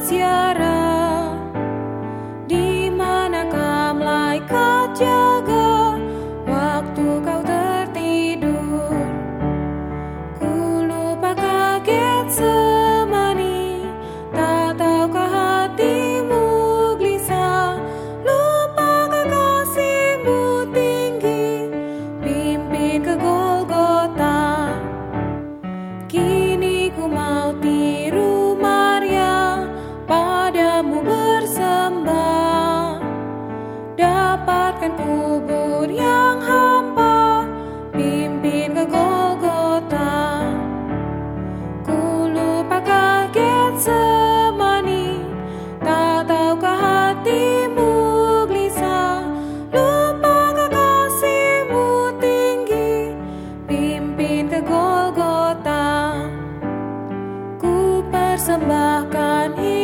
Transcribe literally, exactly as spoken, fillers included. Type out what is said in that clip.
ziarah. Di manakah malaikat jaga waktu kau tertidur? Ku lupa kaget semani, tak tahukah hatimu gelisah. Lupa kekasihmu tinggi, pimpin ke Golgota. Kini ku mau tiru Maria, padamu bersembah. Dapatkan kubur yang hampa, pimpin ke Golgota. Ku lupa kaget semani, tak tahukah hatimu gelisah. Lupa kekasihmu tinggi, pimpin ke Golgota. Ku persembahkan hidup